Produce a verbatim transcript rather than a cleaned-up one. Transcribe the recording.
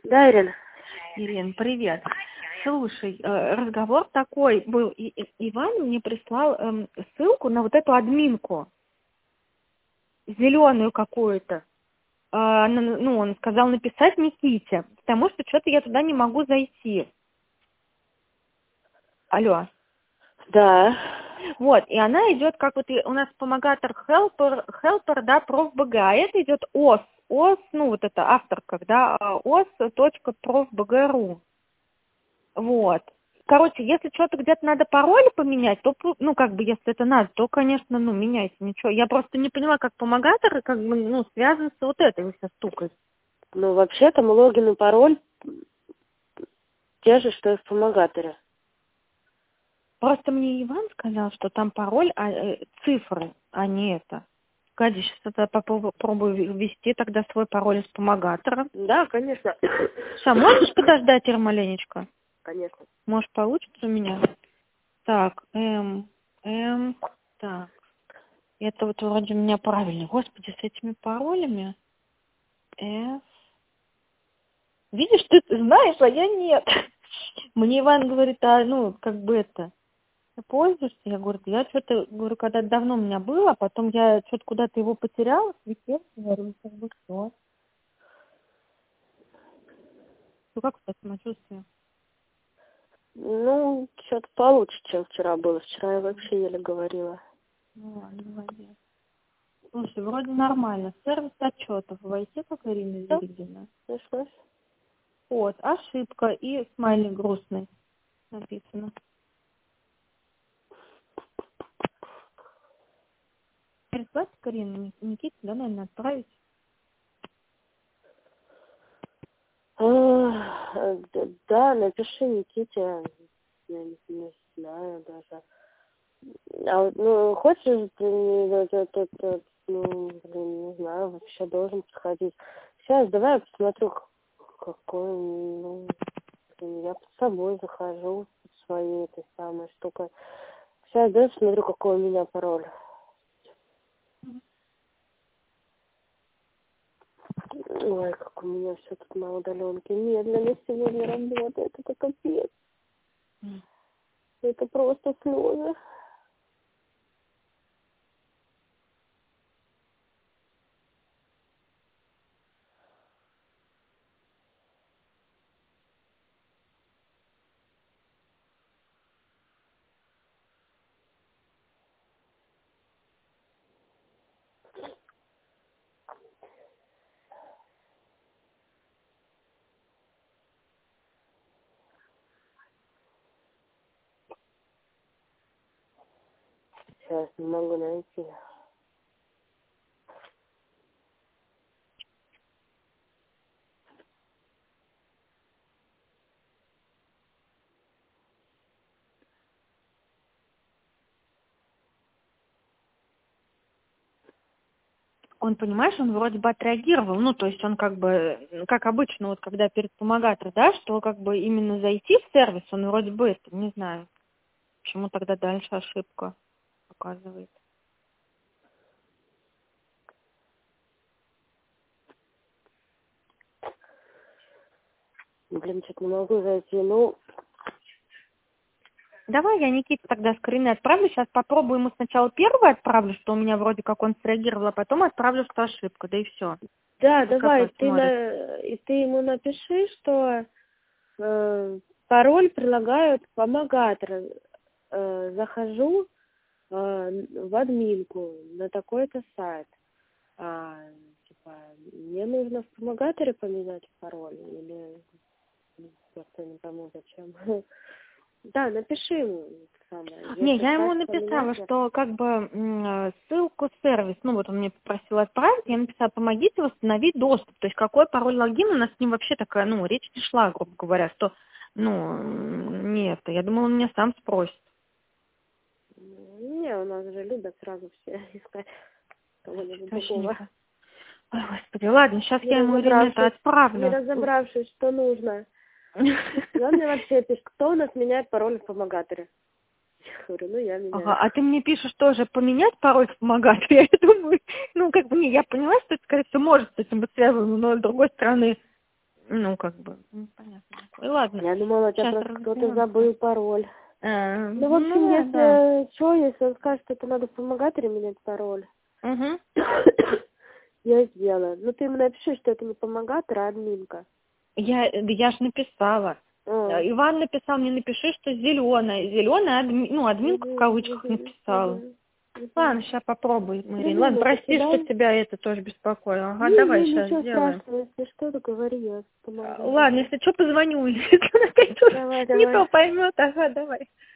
Да, Ирина. Ирин, привет. Слушай, э, разговор такой был. И, и- Иван мне прислал эм, ссылку на вот эту админку, зеленую какую-то. А, на- ну, он сказал написать Никите, потому что что-то я туда не могу зайти. Алло. Да. Вот, и она идет, как вот и у нас помогатор helper, helper, да, профбг, а это идет ос, ос, ну, вот это авторка, да, ос.профбг.ру. Вот. Короче, если что-то где-то надо пароль поменять, то, ну, как бы, если это надо, то, конечно, ну, меняйте, ничего. Я просто не поняла, как помогатор, как бы, ну, связан с вот этой вся штукой. Ну, вообще там логин и пароль те же, что и в помогаторе. Просто мне Иван сказал, что там пароль, а, э, цифры, а не это. Катя, сейчас это попробую ввести тогда свой пароль из помогатора. Да, конечно. Что, можешь подождать, Ира, маленечко? Конечно. Может, получится у меня? Так, М, М, так. Это вот вроде у меня правильно. Господи, с этими паролями. F. Видишь, ты знаешь, а я нет. Мне Иван говорит, а ну, как бы это, ты пользуешься? Я говорю, я что-то, говорю, когда давно у меня было, а потом я что-то куда-то его потеряла, слетел, говорю, как бы что. Ну, как у тебя самочувствие? Ну, что-то получше, чем вчера было. Вчера я вообще еле говорила. Ну ладно, молодец. Слушай, вроде нормально. Сервис отчетов. Войти, как Ирина Да, Зельдина. пришлось. Вот, ошибка и смайлик грустный написано. Прислать Карину, Никите, да, наверное, отправить. А, д- Да, напиши Никите. Я не, не знаю даже. А вот, ну, хочешь, ты, этот, этот, ну, блин, не знаю, вообще должен подходить. Сейчас, давай я посмотрю, какой, ну, блин, я под собой захожу с своей этой самой штукой. Сейчас, давай посмотрю, какой у меня пароль. Ой, как у меня все тут на удаленке медленно сегодня работает, это капец. Это просто слезы. Сейчас не могу найти. Он, понимаешь, он вроде бы отреагировал, ну, то есть он как бы, как обычно, вот когда перед помогатор, да, что как бы именно зайти в сервис, он вроде бы это, не знаю, почему тогда дальше ошибка показывает. Блин, что-то не могу зайти. Ну, Давай я Никите тогда скрины отправлю, сейчас попробую ему сначала первый отправлю, что у меня вроде как он среагировал, а потом отправлю, что ошибка, да и все. да, Пускай давай, ты, посмотрит. на, и ты ему напиши, что э, пароль прилагают к помогатору. Э, захожу э, в админку на такой-то сайт. А, типа, мне нужно в помогаторе поменять пароль или просто не пойму зачем. Да, напиши ему самое. Не, Если я ему скажешь написала, поменять, что как бы м, э, ссылку в сервис, ну вот он мне попросил отправить, я написала, помогите восстановить доступ. То есть какой пароль логин, у нас с ним вообще такая, ну, речь не шла, грубо говоря, что, ну, м, не это. Я думала, он меня сам спросит. не, у нас же любят сразу все искать кого-нибудь другого. Точненько. Ой, господи, ладно, сейчас Не я ему Ирине-то разобравшись, не отправлю. разобравшись, что нужно. И он мне вообще пишет, кто у нас меняет пароль в помогаторе. Я говорю, ну я Ага, меняю. а ты мне пишешь тоже поменять пароль в помогатель? Я думаю, ну, как бы, не, я поняла, что это, скорее всего, может с этим быть связано, но с другой стороны, Ну, как бы, ну, понятно. Ой, ладно. Я думала, у тебя Сейчас просто кто-то разберемся. забыл пароль. А, Ну, в общем, ну, да, если да. что, если он скажет, что это надо в помогаторе менять пароль, Угу. я сделаю. Ну, ты ему напиши, что это не помогатор, а админка. Я, я ж написала. А. Иван написал, мне напиши, что зеленая. Зеленая, адми... ну, админку в Мгм, кавычках мгм, написала. мгм, мгм. Ладно, сейчас попробуй, Три Марин. Ладно, минуты прости, что кидай. тебя это тоже беспокоило. Ага, Не, давай не, сейчас ничего сделаем. страшного, если что, то говори, я А, помогу. Ладно, если что, позвоню. Если он опять тут Давай, не то давай. поймет, ага, давай.